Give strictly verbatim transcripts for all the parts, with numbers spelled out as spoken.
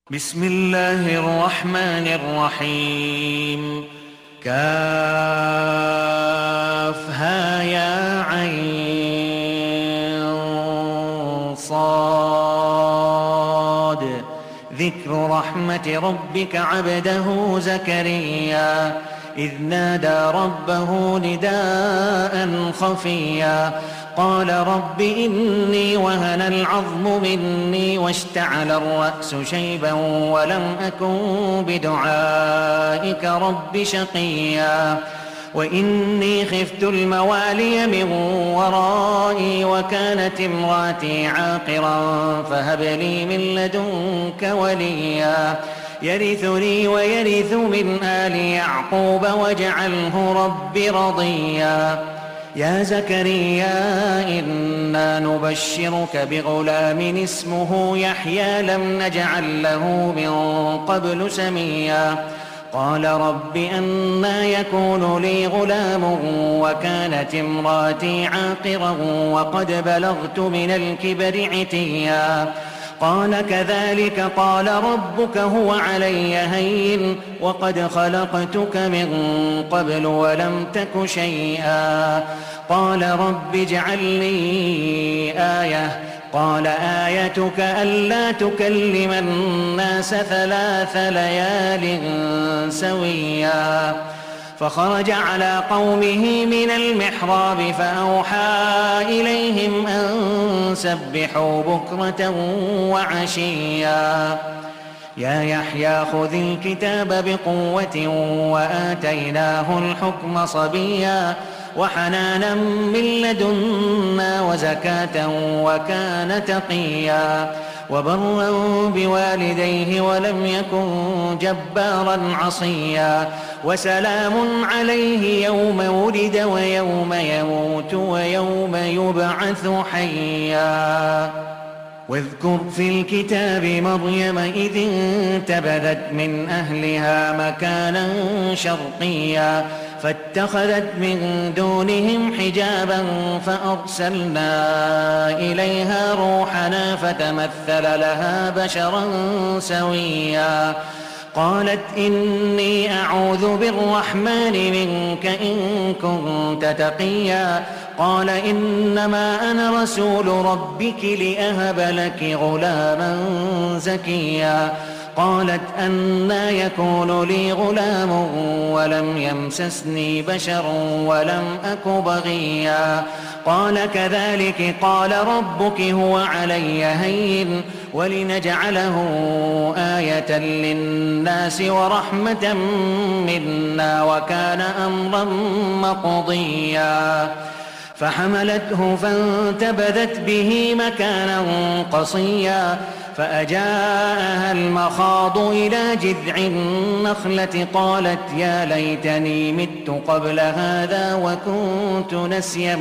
بسم الله الرحمن الرحيم. كافها يا عين صاد. ذكر رحمة ربك عبده زكريا إذ نادى ربه نداء خفيا قال رب إني وهن العظم مني واشتعل الرأس شيبا ولم أكن بدعائك رب شقيا وإني خفت الموالي من ورائي وكانت امرأتي عاقرا فهب لي من لدنك وليا يرثني ويرث من آل يعقوب واجعله رب رضيا يا زكريا إنا نبشرك بغلام اسمه يحيى لم نجعل له من قبل سميا قال رب أنى يكون لي غلام وكانت امرأتي عاقرا وقد بلغت من الكبر عتيا قال كذلك قال ربك هو علي هين وقد خلقتك من قبل ولم تك شيئا قال رب اجعل لي آية قال آيتك ألا تكلم الناس ثلاث ليال سويا فخرج على قومه من المحراب فأوحى إليهم أن سبحوا بكرة وعشيا يا يحيى خذ الكتاب بقوة وآتيناه الحكم صبيا وحنانا من لدنا وزكاة وكان تقيا وبرا بوالديه ولم يكن جبارا عصيا وسلام عليه يوم ولد ويوم يموت ويوم يبعث حيا واذكر في الكتاب مريم إذ انتبذت من أهلها مكانا شرقيا فاتخذت من دونهم حجابا فأرسلنا إليها روحنا فتمثل لها بشرا سويا قالت إني أعوذ بالرحمن منك إن كنت تقيا قال إنما أنا رسول ربك لأهب لك غلاما زكيا قالت أنى يكون لي غلام ولم يمسسني بشر ولم أك بغيا قال كذلك قال ربك هو علي هين ولنجعله آية للناس ورحمة منا وكان أمرا مقضيا فحملته فانتبذت به مكانا قصيا فأجاءها المخاض إلى جذع النخلة قالت يا ليتني مت قبل هذا وكنت نسيا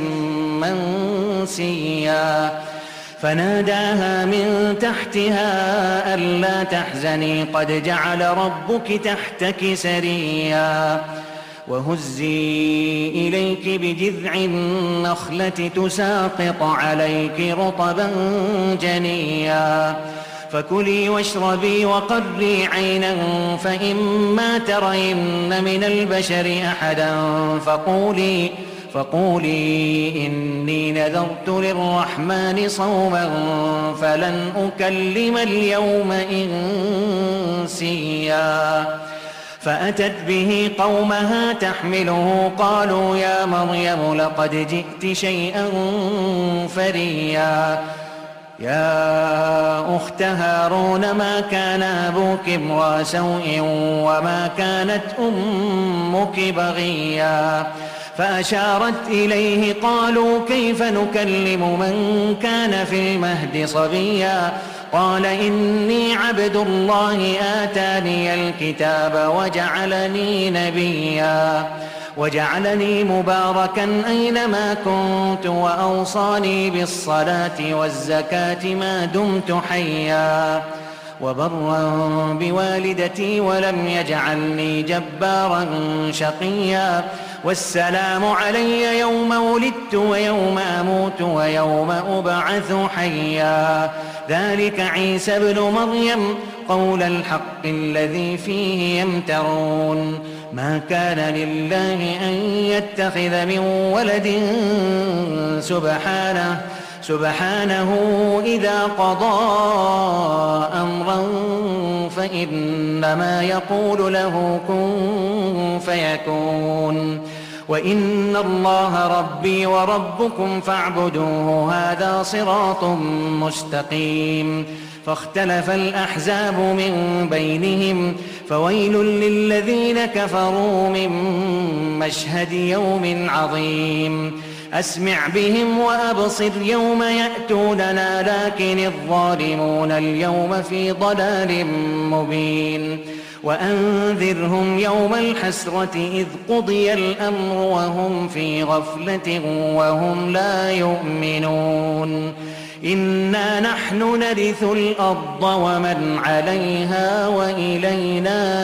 منسيا فناداها من تحتها ألا تحزني قد جعل ربك تحتك سريا وهزي إليك بجذع النخلة تساقط عليك رطبا جنيا فكلي واشربي وقري عينا فإما ترين من البشر أحدا فقولي فقولي إني نذرت للرحمن صوما فلن أكلم اليوم إنسيا فأتت به قومها تحمله قالوا يا مريم لقد جئت شيئا فريا يا أخت هارون ما كان أبوك امرأ سوء وما كانت أمك بغيا فأشارت إليه قالوا كيف نكلم من كان في المهد صبيا قال إني عبد الله آتاني الكتاب وجعلني نبيا وجعلني مباركا أينما كنت وأوصاني بالصلاة والزكاة ما دمت حيا وبرا بوالدتي ولم يجعلني جبارا شقيا والسلام علي يوم ولدت ويوم أموت ويوم أبعث حيا ذلك عيسى ابن مريم قول الحق الذي فيه يمترون ما كان لله أن يتخذ من ولد سبحانه سبحانه إذا قضى أمرا فإنما يقول له كن فيكون وإن الله ربي وربكم فاعبدوه هذا صراط مستقيم فاختلف الأحزاب من بينهم فويل للذين كفروا من مشهد يوم عظيم أسمع بهم وأبصر يوم يأتوننا لكن الظالمون اليوم في ضلال مبين وأنذرهم يوم الحسرة إذ قضي الأمر وهم في غفلة وهم لا يؤمنون إنا نحن نرث الأرض ومن عليها وإلينا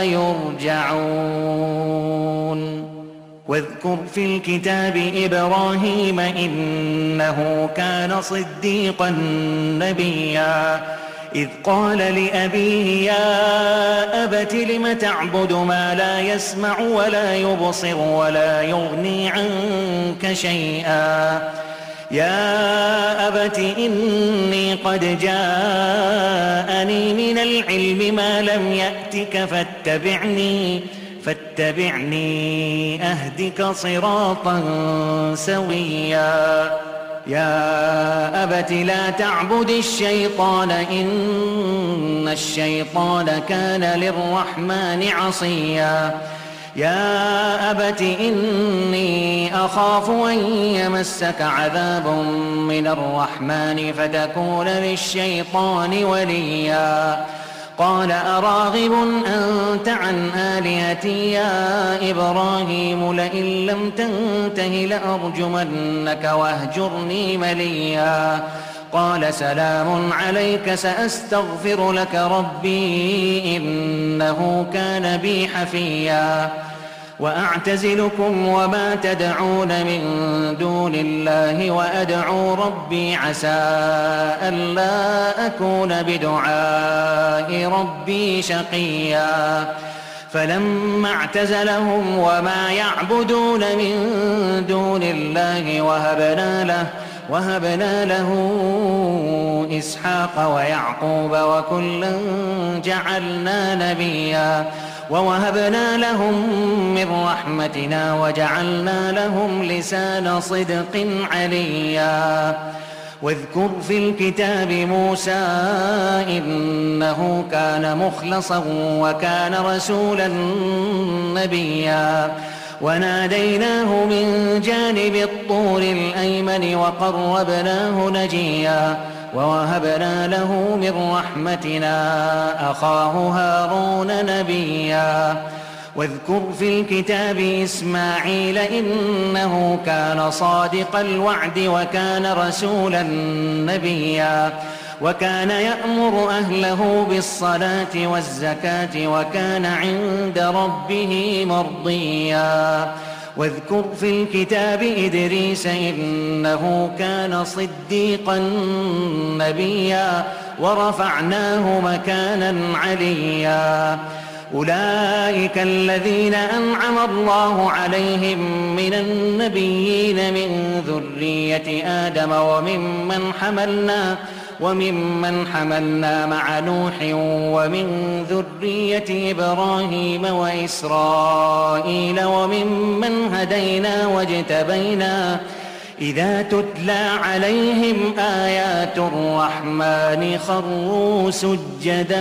يرجعون واذكر في الكتاب إبراهيم إنه كان صديقا نبيا إذ قال لأبيه يا أبت لم تعبد ما لا يسمع ولا يبصر ولا يغني عنك شيئا يا أبت إني قد جاءني من العلم ما لم يأتك فاتبعني فاتبعني أهدك صراطا سويا يا أبت لا تعبد الشيطان إن الشيطان كان للرحمن عصيا يا أبت إني أخاف أن يمسك عذاب من الرحمن فتكون للشيطان وليا قال أراغب أنت عن آلهتي يا إبراهيم لئن لم تنته لأرجمنك واهجرني مليا قال سلام عليك سأستغفر لك ربي إنه كان بي حفيا وأعتزلكم وما تدعون من دون الله وأدعو ربي عسى ألا أكون بدعاء ربي شقيا فلما اعتزلهم وما يعبدون من دون الله وهبنا له وهبنا له إسحاق ويعقوب وكلا جعلنا نبيا ووهبنا لهم من رحمتنا وجعلنا لهم لسان صدق عليا واذكر في الكتاب موسى إنه كان مخلصا وكان رسولا نبيا وناديناه من جانب الطور الأيمن وقربناه نجيا ووهبنا له من رحمتنا أخاه هارون نبيا واذكر في الكتاب إسماعيل إنه كان صادق الوعد وكان رسولا نبيا وكان يأمر أهله بالصلاة والزكاة وكان عند ربه مرضيا واذكر في الكتاب إدريس إنه كان صديقا نبيا ورفعناه مكانا عليا أولئك الذين أنعم الله عليهم من النبيين من ذرية آدم وممن حملنا وممن حملنا مع نوح ومن ذرية إبراهيم وإسرائيل وممن هدينا واجتبينا إذا تتلى عليهم آيات الرحمن خروا سجدا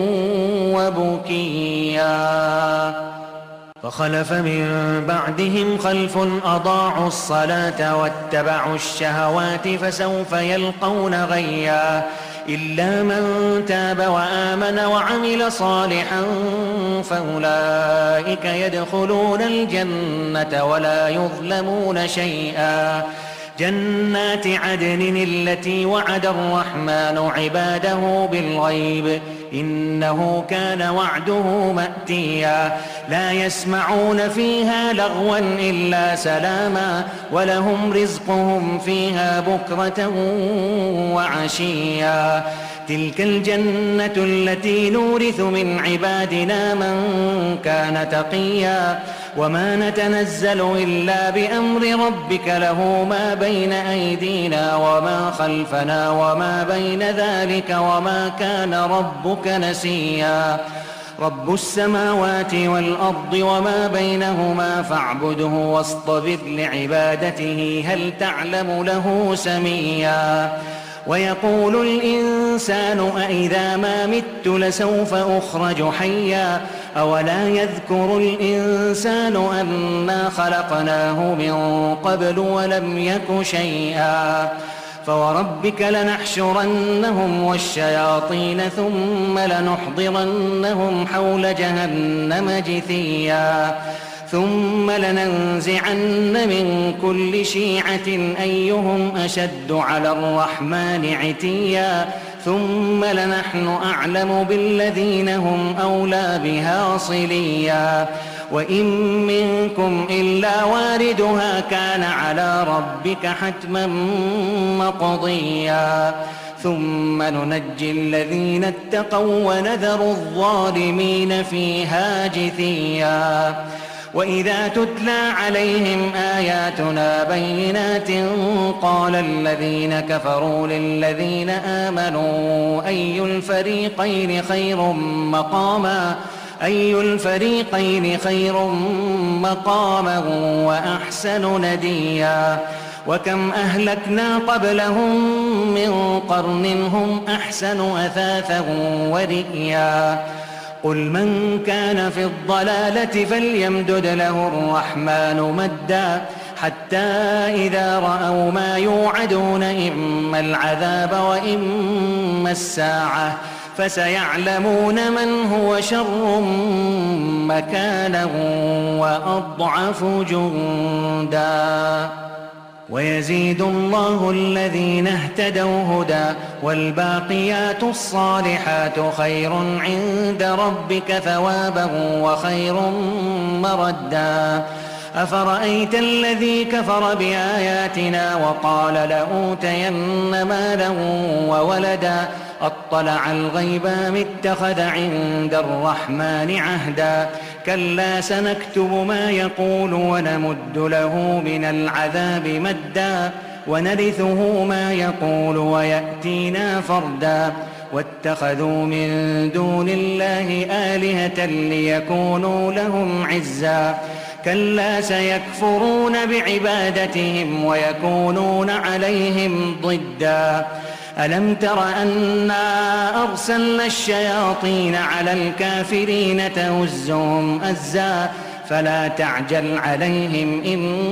وبكيا فخلف من بعدهم خلف أضاعوا الصلاة واتبعوا الشهوات فسوف يلقون غيا إلا من تاب وآمن وعمل صالحا فأولئك يدخلون الجنة ولا يظلمون شيئا جنات عدن التي وعد الرحمن عباده بالغيب إنه كان وعده مأتيا لا يسمعون فيها لغوا إلا سلاما ولهم رزقهم فيها بكرة وعشيا تلك الجنة التي نورث من عبادنا من كان تقيا وما نتنزل إلا بأمر ربك له ما بين أيدينا وما خلفنا وما بين ذلك وما كان ربك نسيا رب السماوات والأرض وما بينهما فاعبده واصطبر لعبادته هل تعلم له سميا ويقول الإنسان أإذا ما مت لسوف أخرج حيا أولا يذكر الإنسان أنا خلقناه من قبل ولم يك شيئا فوربك لنحشرنهم والشياطين ثم لنحضرنهم حول جهنم جثيا ثم لننزعن من كل شيعة أيهم أشد على الرحمن عتيا ثم لنحن أعلم بالذين هم أولى بها صليا وإن منكم إلا واردها كان على ربك حتما مقضيا ثم ننجي الذين اتقوا ونذر الظالمين فيها جثيا وإذا تتلى عليهم آياتنا بينات قال الذين كفروا للذين آمنوا أي الفريقين خير مقاما أي الفريقين خير مقاما وأحسن نديا وكم أهلكنا قبلهم من قرن هم أحسن أثاثا ورئيا قل من كان في الضلالة فليمدد له الرحمن مدا حتى إذا رأوا ما يوعدون إما العذاب وإما الساعة فسيعلمون من هو شر مكانا وأضعف جندا ويزيد الله الذين اهتدوا هدى والباقيات الصالحات خير عند ربك ثوابا وخير مردا أفرأيت الذي كفر بآياتنا وقال لأوتين مالا وولدا أطلع الغيب أم اتخذ عند الرحمن عهدا كلا سنكتب ما يقول ونمد له من العذاب مدا ونرثه ما يقول ويأتينا فردا واتخذوا من دون الله آلهة ليكونوا لهم عزا كلا سيكفرون بعبادتهم ويكونون عليهم ضدا ألم تر أنا أرسلنا الشياطين على الكافرين تؤزهم أزا فلا تعجل عليهم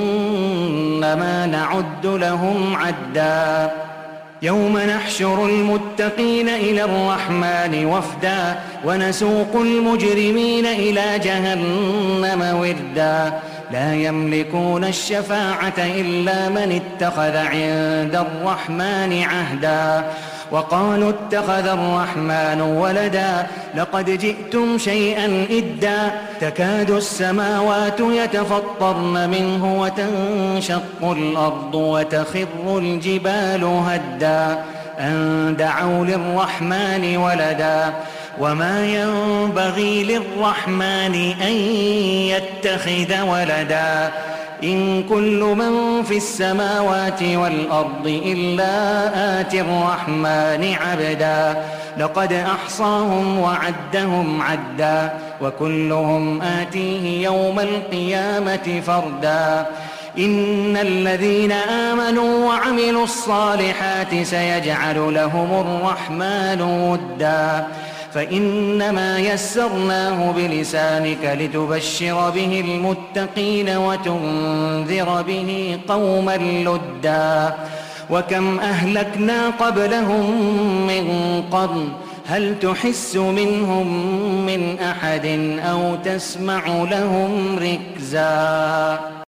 إنما نعد لهم عدا يوم نحشر المتقين إلى الرحمن وفدا ونسوق المجرمين إلى جهنم وردا لا يملكون الشفاعة إلا من اتخذ عند الرحمن عهدا وقالوا اتخذ الرحمن ولدا لقد جئتم شيئا إدا تكاد السماوات يتفطرن منه وتنشق الأرض وتخر الجبال هدا أن دعوا للرحمن ولدا وما ينبغي للرحمن أن يتخذ ولدا إن كل من في السماوات والأرض إلا آتي الرحمن عبدا لقد أحصاهم وعدهم عدا وكلهم آتيه يوم القيامة فردا إن الذين آمنوا وعملوا الصالحات سيجعل لهم الرحمن ودا فإنما يسرناه بلسانك لتبشر به المتقين وتنذر به قوما لدا وكم أهلكنا قبلهم من قرن هل تحس منهم من أحد أو تسمع لهم ركزا.